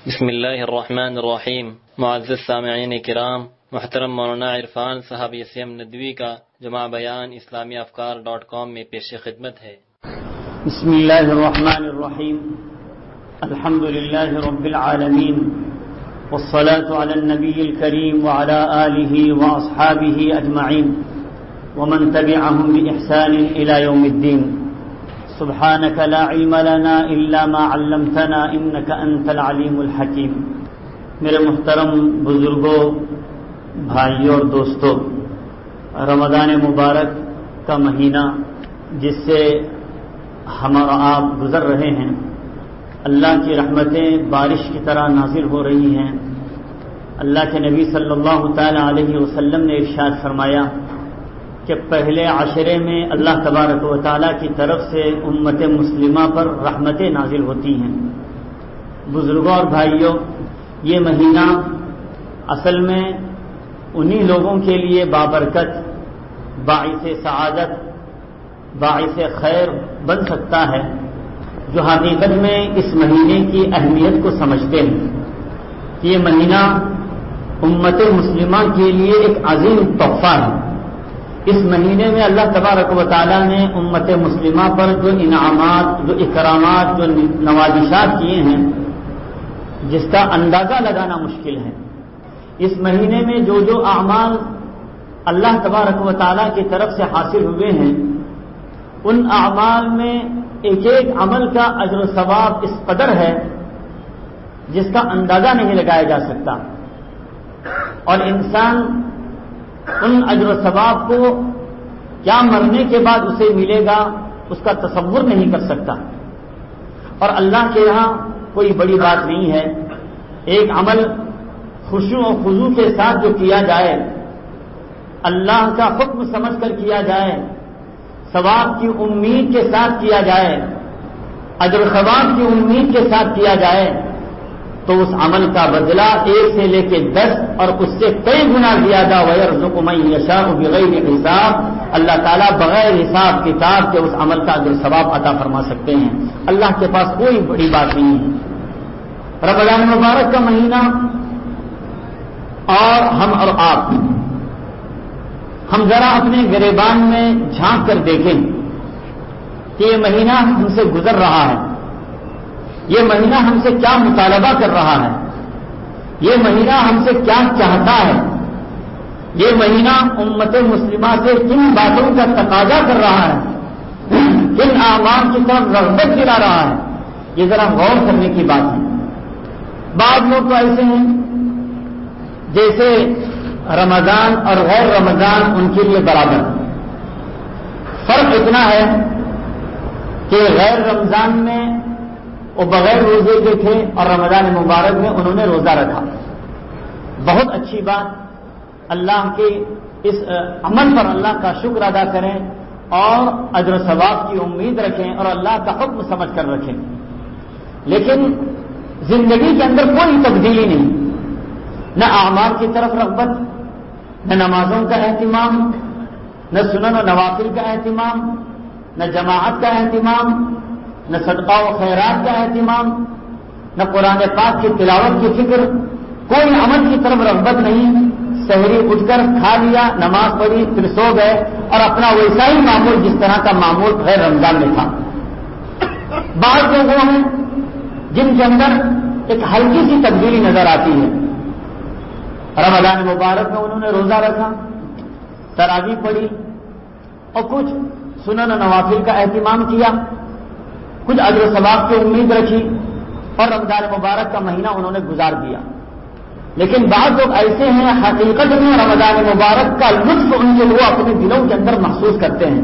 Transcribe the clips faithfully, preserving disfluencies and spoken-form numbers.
بسم اللہ الرحمن الرحیم۔ معزز سامعین کرام، محترم مولانا عرفان صاحب یسیم ندوی کا جمع بیان اسلامی افکار ڈاٹ کام میں پیش خدمت ہے۔ بسم اللہ الرحمن الرحیم، الحمد للہ رب العالمین، والصلاة علی النبی الکریم وعلی آلہ واصحابہ اجمعین ومن تبعهم بإحسان الى یوم الدین۔ سبحانك لا علم لنا الا ما علمتنا انك انت العلیم الحکیم۔ میرے محترم بزرگوں، بھائیوں اور دوستوں، رمضان مبارک کا مہینہ جس سے ہم اور آپ گزر رہے ہیں، اللہ کی رحمتیں بارش کی طرح نازل ہو رہی ہیں۔ اللہ کے نبی صلی اللہ تعالی علیہ وسلم نے ارشاد فرمایا کہ پہلے عشرے میں اللہ تبارک و تعالیٰ کی طرف سے امت مسلمہ پر رحمتیں نازل ہوتی ہیں۔ بزرگوں اور بھائیوں، یہ مہینہ اصل میں انہی لوگوں کے لیے بابرکت، باعث سعادت، باعث خیر بن سکتا ہے جو حقیقت میں اس مہینے کی اہمیت کو سمجھتے ہیں۔ یہ مہینہ امت مسلمہ کے لیے ایک عظیم تحفہ ہے۔ اس مہینے میں اللہ تبارک و تعالیٰ نے امت مسلمہ پر جو انعامات، جو اکرامات، جو نوازشات کیے ہیں جس کا اندازہ لگانا مشکل ہے۔ اس مہینے میں جو جو اعمال اللہ تبارک و تعالیٰ کی طرف سے حاصل ہوئے ہیں، ان اعمال میں ایک ایک عمل کا اجر و ثواب اس قدر ہے جس کا اندازہ نہیں لگایا جا سکتا، اور انسان ان اجر و ثواب کو کیا مرنے کے بعد اسے ملے گا اس کا تصور نہیں کر سکتا۔ اور اللہ کے یہاں کوئی بڑی بات نہیں ہے۔ ایک عمل خشوع و خضوع کے ساتھ جو کیا جائے، اللہ کا حکم سمجھ کر کیا جائے، ثواب کی امید کے ساتھ کیا جائے، اجر و ثواب کی امید کے ساتھ کیا جائے، تو اس عمل کا بدلہ ایک سے لے کے دس اور اس سے کئی گنا زیادہ وَيَرْزُقُ مَن يَشَاءُ بِغَيْرِ حساب، اللہ تعالیٰ بغیر حساب کتاب کے اس عمل کا اجر ثواب عطا فرما سکتے ہیں۔ اللہ کے پاس کوئی بڑی بات نہیں ہے۔ رمضان مبارک کا مہینہ، اور ہم اور آپ ہم ذرا اپنے گریبان میں جھانک کر دیکھیں کہ یہ مہینہ ہم سے گزر رہا ہے، یہ مہینہ ہم سے کیا مطالبہ کر رہا ہے، یہ مہینہ ہم سے کیا چاہتا ہے، یہ مہینہ امت مسلمہ سے کن باتوں کا تقاضا کر رہا ہے، کن اعمال کی طرف رغبت دلا رہا ہے، یہ ذرا غور کرنے کی بات ہے۔ بعض لوگ تو ایسے ہیں جیسے رمضان اور غیر رمضان ان کے لیے برابر۔ فرق اتنا ہے کہ غیر رمضان میں وہ بغیر روزے کے تھے اور رمضان مبارک میں انہوں نے روزہ رکھا۔ بہت اچھی بات، اللہ کے اس عمل پر اللہ کا شکر ادا کریں اور اجر و ثواب کی امید رکھیں اور اللہ کا حکم سمجھ کر رکھیں، لیکن زندگی کے اندر کوئی تبدیلی نہیں، نہ اعمال کی طرف رغبت، نہ نمازوں کا اہتمام، نہ سنن و نوافل کا اہتمام، نہ جماعت کا اہتمام، نہ صدقہ و خیرات کا اہتمام، نہ قرآن پاک کی تلاوت کی فکر، کوئی عمل کی طرف رغبت نہیں۔ سحری اٹھ کر کھا لیا، نماز پڑھی، پھر سو گئے، اور اپنا ویسا ہی معمول جس طرح کا معمول غیر رمضان میں تھا۔ بعض لوگ وہ ہیں جن کے اندر ایک ہلکی سی تبدیلی نظر آتی ہے۔ رمضان مبارک میں انہوں نے روزہ رکھا، تراویح پڑھی، اور کچھ سنن و نوافل کا اہتمام کیا، کچھ اجر و ثواب کی امید رکھی، اور رمضان مبارک کا مہینہ انہوں نے گزار دیا۔ لیکن بعض لوگ ایسے ہیں حقیقت میں رمضان مبارک کا لطف ان کے وہ اپنے دلوں کے اندر محسوس کرتے ہیں۔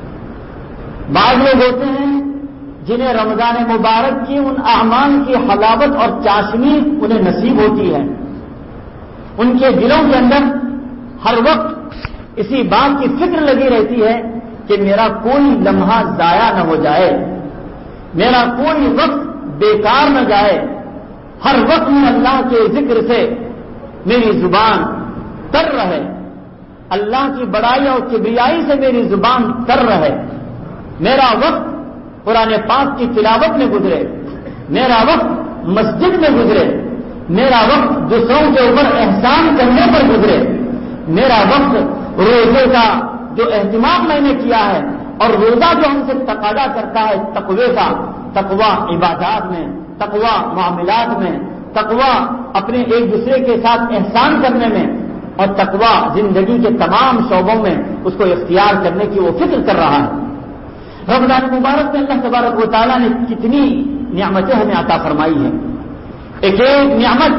بعض لوگ ہوتے ہیں جنہیں رمضان مبارک کی ان اعمال کی حلاوت اور چاشنی انہیں نصیب ہوتی ہے۔ ان کے دلوں کے اندر ہر وقت اسی بات کی فکر لگی رہتی ہے کہ میرا کوئی لمحہ ضائع نہ ہو جائے، میرا کوئی وقت بیکار نہ جائے، ہر وقت میں اللہ کے ذکر سے میری زبان تر رہے، اللہ کی بڑائی اور کبریائی سے میری زبان تر رہے، میرا وقت قرآن پاک کی تلاوت میں گزرے، میرا وقت مسجد میں گزرے، میرا وقت دوسروں کے اوپر احسان کرنے پر گزرے، میرا وقت روزے کا جو اہتمام میں نے کیا ہے اور روزہ جو ہم سے تقاضا کرتا ہے تقوی کا، تقوی عبادات میں، تقوی معاملات میں، تقوی اپنے ایک دوسرے کے ساتھ احسان کرنے میں، اور تقوی زندگی کے تمام شعبوں میں اس کو اختیار کرنے کی وہ فکر کر رہا ہے۔ رمضان مبارک میں اللہ تبارک و تعالیٰ نے کتنی نعمتیں ہمیں عطا فرمائی ہیں۔ ایک ایک نعمت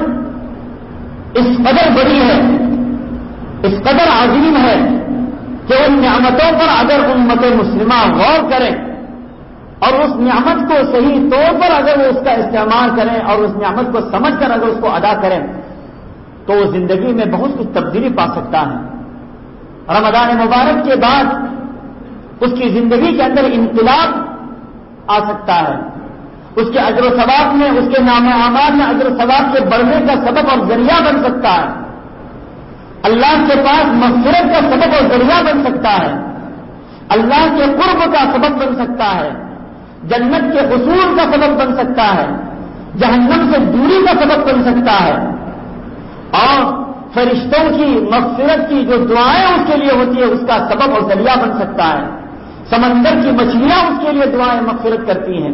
اس قدر بڑی ہے، اس قدر عظیم ہے کہ ان نعمتوں پر اگر امت مسلمہ غور کریں اور اس نعمت کو صحیح طور پر اگر وہ اس کا استعمال کریں اور اس نعمت کو سمجھ کر اگر اس کو ادا کریں تو وہ زندگی میں بہت کچھ تبدیلی پا سکتا ہے۔ رمضان مبارک کے بعد اس کی زندگی کے اندر انقلاب آ سکتا ہے، اس کے اجر و ثواب میں، اس کے نام اعمال میں اجر و ثواب کے بڑھنے کا سبب اور ذریعہ بن سکتا ہے، اللہ کے پاس مغفرت کا سبب اور ذریعہ بن سکتا ہے، اللہ کے قرب کا سبب بن سکتا ہے، جنت کے حصول کا سبب بن سکتا ہے، جہنم سے دوری کا سبب بن سکتا ہے، اور فرشتوں کی مغفرت کی جو دعائیں اس کے لیے ہوتی ہے اس کا سبب اور ذریعہ بن سکتا ہے، سمندر کی مچھلیاں اس کے لیے دعائیں مغفرت کرتی ہیں،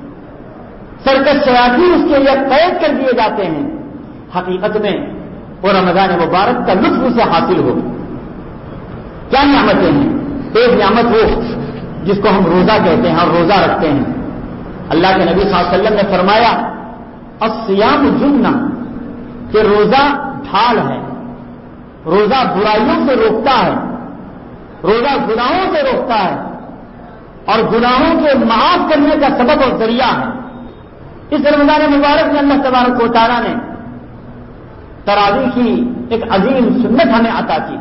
سرکش شیاطین اس کے لیے قید کر دیے جاتے ہیں۔ حقیقت میں وہ رمضان مبارک کا لطف اسے حاصل ہو۔ کیا نعمتیں ہیں؟ ایک نعمت وہ جس کو ہم روزہ کہتے ہیں اور روزہ رکھتے ہیں۔ اللہ کے نبی صلی اللہ علیہ وسلم نے فرمایا الصیام جنہ، کہ روزہ ڈھال ہے، روزہ برائیوں سے روکتا ہے، روزہ گناہوں سے روکتا ہے اور گناہوں کے معاف کرنے کا سبب اور ذریعہ ہے۔ اس رمضان مبارک میں اللہ تبارک و تعالیٰ نے تراویح کی ایک عظیم سنت ہمیں عطا کی۔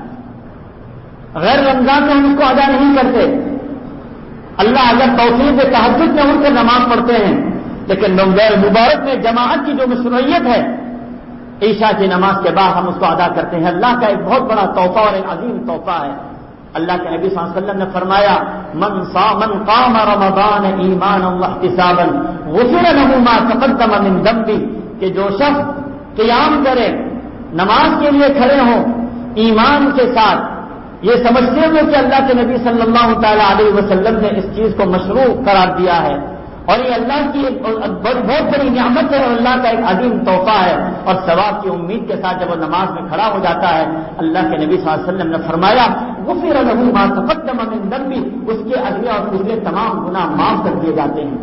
غیر رمضان میں ہم اس کو ادا نہیں کرتے، اللہ اگر توفیق سے تہجد میں اٹھ کر نماز پڑھتے ہیں، لیکن رمضان مبارک میں جماعت کی جو مشروعیت ہے عشاء کی نماز کے بعد ہم اس کو ادا کرتے ہیں۔ اللہ کا ایک بہت بڑا تحفہ اور ایک عظیم تحفہ ہے۔ اللہ کے نبی صلی اللہ علیہ وسلم نے فرمایا من صام من قام رمضان ایمانا واحتسابا غفر له ما تقدم من ذنبه، کہ جو شخص قیام کرے، نماز کے لیے کھڑے ہوں ایمان کے ساتھ، یہ سمجھتے ہوئے کہ اللہ کے نبی صلی اللہ تعالی علیہ وسلم نے اس چیز کو مشروع قرار دیا ہے اور یہ اللہ کی ایک بہت بڑی نعمت ہے اور اللہ کا ایک عظیم تحفہ ہے، اور ثواب کی امید کے ساتھ جب وہ نماز میں کھڑا ہو جاتا ہے اللہ کے نبی صلی اللہ علیہ وسلم نے فرمایا غفر له ما تقدم من ذنبه، اس کے اگلے اور پچھلے تمام گناہ معاف کر دیے جاتے ہیں۔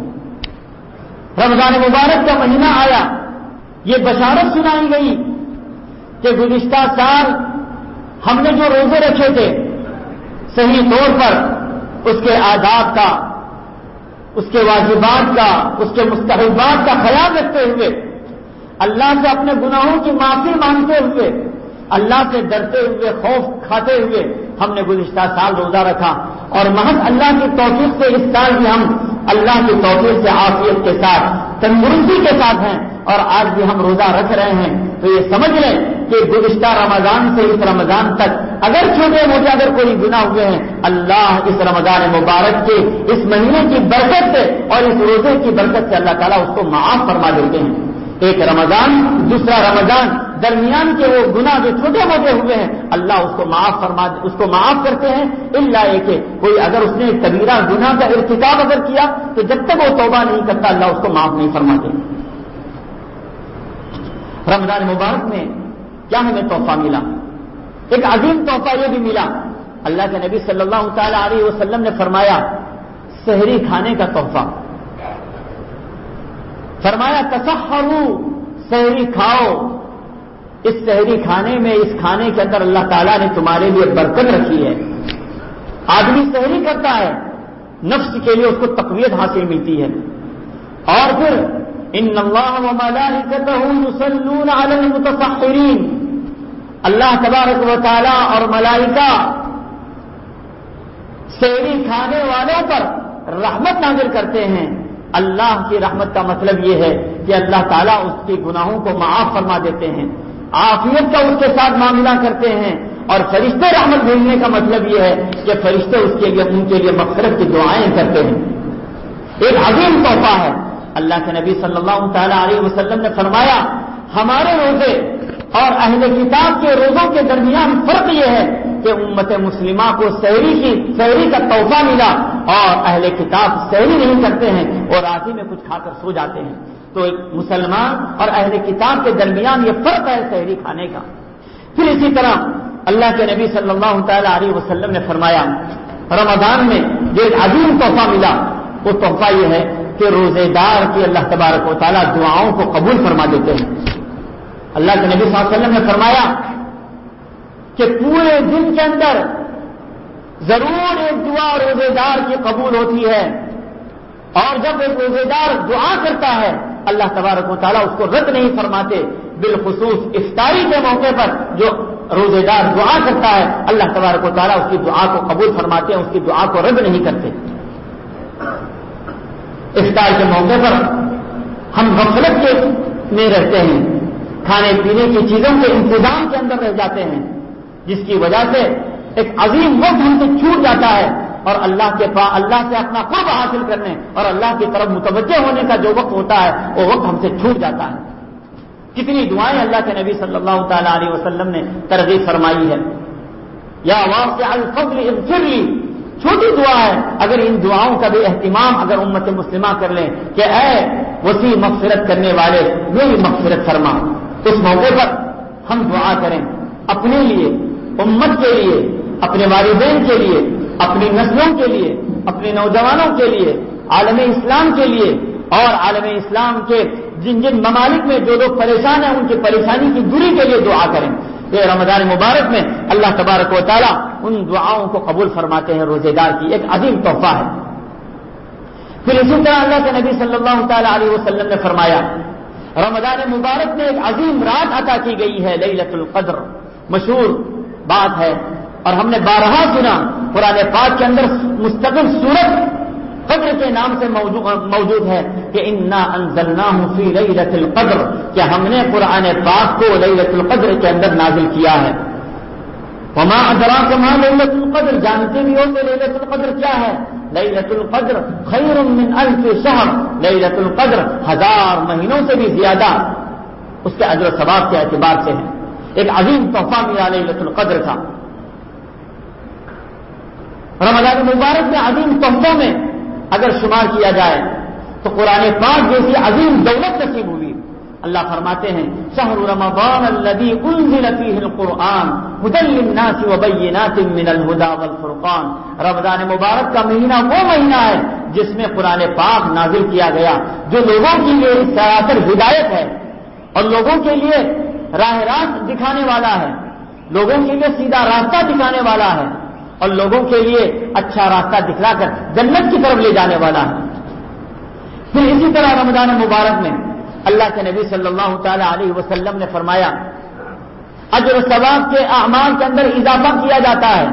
رمضان مبارک کا مہینہ آیا، یہ بشارت سنائی گئی کہ گزشتہ سال ہم نے جو روزے رکھے تھے صحیح طور پر اس کے آداب کا، اس کے واجبات کا، اس کے مستحبات کا خیال رکھتے ہوئے، اللہ سے اپنے گناہوں کی معافی مانگتے ہوئے، اللہ سے ڈرتے ہوئے، خوف کھاتے ہوئے ہم نے گزشتہ سال روزہ رکھا، اور محض اللہ کی توفیق سے اس سال بھی ہم اللہ کی توفیق سے عافیت کے ساتھ، تندرستی کے ساتھ ہیں اور آج بھی ہم روزہ رکھ رہے ہیں۔ تو یہ سمجھ لیں کہ گزشتہ رمضان سے اس رمضان تک اگر چھوٹے موٹے اگر کوئی گناہ ہوئے ہیں، اللہ اس رمضان مبارک کے اس مہینے کی برکت سے اور اس روزے کی برکت سے اللہ تعالیٰ اس کو معاف فرما دیتے ہیں۔ ایک رمضان دوسرا رمضان درمیان کے وہ گناہ جو چھوٹے موٹے ہوئے ہیں اللہ اس کو معاف فرما اس کو معاف کرتے ہیں، الا یہ کہ کوئی اگر اس نے کبیرہ گناہ کا ارتکاب اگر کیا تو جب تک وہ توبہ نہیں کرتا اللہ اس کو معاف نہیں فرماتے۔ رمضان مبارک میں کیا ہمیں تحفہ ملا؟ ایک عظیم تحفہ یہ بھی ملا، اللہ کے نبی صلی اللہ تعالی علیہ وسلم نے فرمایا سحری کھانے کا تحفہ، فرمایا تسحروا، سحری کھاؤ، اس سحری کھانے میں، اس کھانے کے اندر اللہ تعالیٰ نے تمہارے لیے برکت رکھی ہے۔ آدمی سحری کرتا ہے نفس کے لیے اس کو تقویت حاصل ملتی ہے، اور پھر ان اللہ وملائکتہ یصلون علی المتسحرین، اللہ تبارک و تعالی اور ملائکہ سحری کھانے والوں پر رحمت نازل کرتے ہیں۔ اللہ کی رحمت کا مطلب یہ ہے کہ اللہ تعالیٰ اس کے گناہوں کو معاف فرما دیتے ہیں، عافیت کا اس کے ساتھ معاملہ کرتے ہیں، اور فرشتے رحمت بھیجنے کا مطلب یہ ہے کہ فرشتے اس کے لیے ان کے لیے مغفرت کی دعائیں کرتے ہیں۔ ایک عظیم تحفہ ہے۔ اللہ کے نبی صلی اللہ تعالی علیہ وسلم نے فرمایا ہمارے روزے اور اہل کتاب کے روزوں کے درمیان فرق یہ ہے کہ امت مسلمہ کو سحری کی سحری کا تحفہ ملا اور اہل کتاب سحری نہیں کرتے ہیں اور راتھی میں کچھ کھا کر سو جاتے ہیں. تو ایک مسلمان اور اہل کتاب کے درمیان یہ فرق ہے سحری کھانے کا. پھر اسی طرح اللہ کے نبی صلی اللہ تعالی علیہ وسلم نے فرمایا رمضان میں جو ایک عظیم تحفہ ملا وہ تحفہ یہ ہے کہ روزے دار کی اللہ تبارک و تعالیٰ دعاؤں کو قبول فرما دیتے ہیں. اللہ کے نبی صلی اللہ علیہ وسلم نے فرمایا کہ پورے دن کے اندر ضرور ایک دعا روزے دار کی قبول ہوتی ہے اور جب ایک روزے دار دعا کرتا ہے اللہ تبارک و تعالیٰ اس کو رد نہیں فرماتے. بالخصوص افطاری کے موقع پر جو روزے دار دعا کرتا ہے اللہ تبارک و تعالیٰ اس کی دعا کو قبول فرماتے ہیں, اس کی دعا کو رد نہیں کرتے. افطار کے موقع پر ہم غفلت کے میں رہتے ہیں, کھانے پینے کی چیزوں کے انتظام کے اندر رہ جاتے ہیں, جس کی وجہ سے ایک عظیم وقت ہم سے چھوٹ جاتا ہے اور اللہ کے پاس اللہ سے اپنا قرب حاصل کرنے اور اللہ کی طرف متوجہ ہونے کا جو وقت ہوتا ہے وہ وقت ہم سے چھوٹ جاتا ہے. کتنی دعائیں اللہ کے نبی صلی اللہ تعالی علیہ وسلم نے ترغیب فرمائی ہے. یا واسع الفضل اغفر لی, چھوٹی دعا ہے, اگر ان دعاؤں کا بھی اہتمام اگر امت مسلمہ کر لیں کہ اے وسیع مغفرت کرنے والے میری مغفرت فرما, اس موقع پر ہم دعا کریں اپنے لیے, امت کے لیے, اپنے والدین کے لیے, اپنی نسلوں کے لیے, اپنے نوجوانوں کے لیے, عالم اسلام کے لیے اور عالم اسلام کے جن جن ممالک میں جو لوگ پریشان ہیں ان کی پریشانی کی دوری کے لیے دعا کریں. یہ رمضان مبارک میں اللہ تبارک و تعالیٰ ان دعاؤں کو قبول فرماتے ہیں. روزے دار کی ایک عظیم تحفہ ہے. پھر اسی طرح اللہ کے نبی صلی اللہ تعالی علیہ وسلم نے فرمایا رمضان مبارک میں ایک عظیم رات عطا کی گئی ہے لیلۃ القدر. مشہور بات ہے اور ہم نے بارہا سنا قرآن پاک کے اندر مستقل سورت قدر کے نام سے موجود ہے کہ انا انزلناہ فی لیلۃ القدر, کہ ہم نے قرآن پاک کو لیلۃ القدر کے اندر نازل کیا ہے. وما ادراک ما لیلۃ القدر, جانتے بھی ہو کہ لیلۃ القدر کیا ہے؟ لیلۃ القدر خیر من الف شہر, لیلۃ القدر ہزار مہینوں سے بھی زیادہ اس کے اجر و ثواب کے اعتبار سے ہے. ایک عظیم تحفہ ملا لیلۃ القدر کا. رمضان مبارک میں عظیم تحفوں میں اگر شمار کیا جائے تو قرآن پاک جیسی عظیم دولت نصیب ہوئی. اللہ فرماتے ہیں شہر رمضان الذی انزل فیہ القرآن ھدی للناس وبینات من الھدی والفرقان. رمضان مبارک کا مہینہ وہ مہینہ ہے جس میں قرآن پاک نازل کیا گیا جو لوگوں کے لیے سراسر ہدایت ہے اور لوگوں کے لیے راہ راست دکھانے والا ہے, لوگوں کے لیے سیدھا راستہ دکھانے والا ہے اور لوگوں کے لیے اچھا راستہ دکھلا کر جنت کی طرف لے جانے والا ہے. پھر اسی طرح رمضان مبارک میں اللہ کے نبی صلی اللہ تعالی علیہ وسلم نے فرمایا اجر و ثواب کے اعمال کے اندر اضافہ کیا جاتا ہے.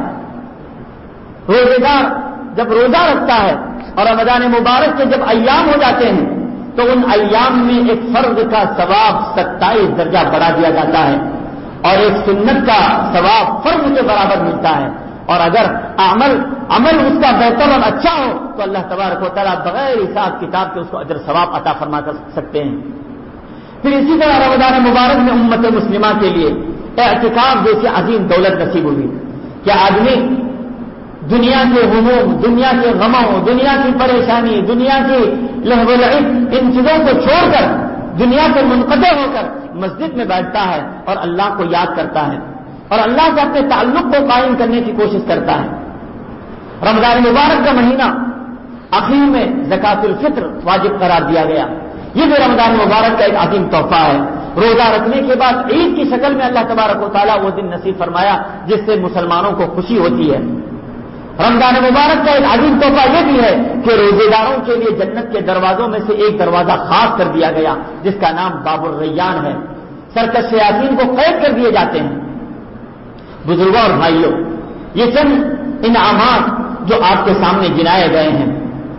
روزے دار جب روزہ رکھتا ہے اور رمضان مبارک کے جب ایام ہو جاتے ہیں تو ان ایام میں ایک فرض کا ثواب ستائیس درجہ بڑھا دیا جاتا ہے اور ایک سنت کا ثواب فرض کے برابر ملتا ہے. اور اگر عمل عمل اس کا بہتر اور اچھا ہو تو اللہ تبارک و تعالیٰ بغیر حساب کتاب کے اس کو اجر ثواب عطا فرما کر سکتے ہیں. پھر اسی طرح رمضان مبارک میں امت مسلمہ کے لیے اعتکاف جیسی عظیم دولت نصیب ہوئی کہ آدمی دنیا کے ہموم, دنیا کے غموں, دنیا کی پریشانی, دنیا کی لہو و لعب, ان چیزوں کو چھوڑ کر دنیا سے منقطع ہو کر مسجد میں بیٹھتا ہے اور اللہ کو یاد کرتا ہے اور اللہ سے اپنے تعلق کو قائم کرنے کی کوشش کرتا ہے. رمضان مبارک کا مہینہ آخر میں زکوٰۃ الفطر واجب قرار دیا گیا. یہ بھی رمضان مبارک کا ایک عظیم تحفہ ہے. روزہ رکھنے کے بعد عید کی شکل میں اللہ تبارک و تعالیٰ وہ دن نصیب فرمایا جس سے مسلمانوں کو خوشی ہوتی ہے. رمضان مبارک کا ایک عظیم تحفہ یہ بھی ہے کہ روزے داروں کے لیے جنت کے دروازوں میں سے ایک دروازہ خاص کر دیا گیا جس کا نام باب الریان ہے. سرکش شیاطین کو قید کر دیے جاتے ہیں. بزرگوں اور بھائیوں, یہ چند انعامات جو آپ کے سامنے گنائے گئے ہیں,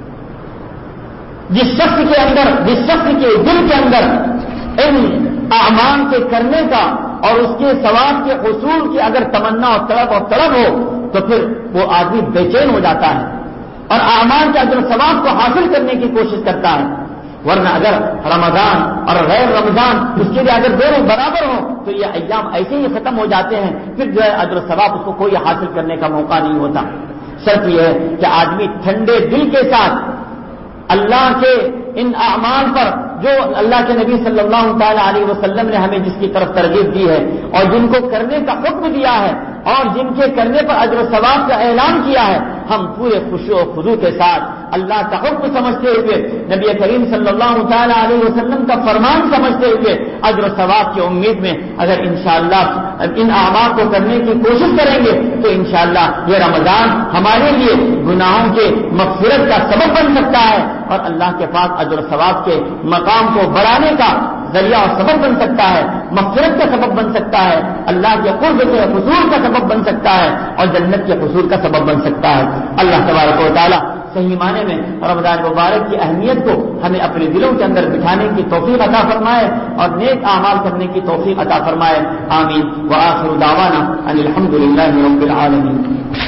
جس شخص کے اندر جس شخص کے دل کے اندر ان اعمال کے کرنے کا اور اس کے ثواب کے حصول کی اگر تمنا اور طلب اور طلب ہو تو پھر وہ آدمی بے چین ہو جاتا ہے اور اعمال کے اجر ثواب کو حاصل کرنے کی کوشش کرتا ہے. ورنہ اگر رمضان اور غیر رمضان اس کے لیے اگر دونوں برابر ہوں تو یہ ایام ایسے ہی ختم ہو جاتے ہیں، پھر جو ہے اجر و ثواب اس کو کوئی حاصل کرنے کا موقع نہیں ہوتا۔ شرط یہ ہے کہ آدمی ٹھنڈے دل کے ساتھ اللہ کے ان اعمال پر جو اللہ کے نبی صلی اللہ تعالی علیہ وسلم نے ہمیں جس کی طرف ترغیب دی ہے اور جن کو کرنے کا حکم دیا ہے اور جن کے کرنے پر اجر و ثواب کا اعلان کیا ہے، ہم پورے خشوع و خضوع کے ساتھ اللہ کا حکم سمجھتے ہوئے، نبی کریم صلی اللہ تعالی علیہ وسلم کا فرمان سمجھتے ہوئے اجر و ثواب کی امید میں اگر انشاءاللہ ان اعمال کو کرنے کی کوشش کریں گے تو انشاءاللہ یہ رمضان ہمارے لیے گناہوں کے مغفرت کا سبب بن سکتا ہے اور اللہ کے پاس اجر و ثواب کے مقام کو بڑھانے کا ذریعہ اور سبب بن سکتا ہے، مغفرت کا سبب بن سکتا ہے، اللہ کے قرب کے حصول کا سبب بن سکتا ہے اور جنت کے حصول کا سبب بن سکتا ہے۔ اللہ تبارک و تعالی صحیح معنی میں رمضان مبارک کی اہمیت کو ہمیں اپنے دلوں کے اندر بٹھانے کی توفیق عطا فرمائے اور نیک اعمال کرنے کی توفیق عطا فرمائے۔ آمین۔ وآخر دعوانا ان الحمد للہ رب العالمین۔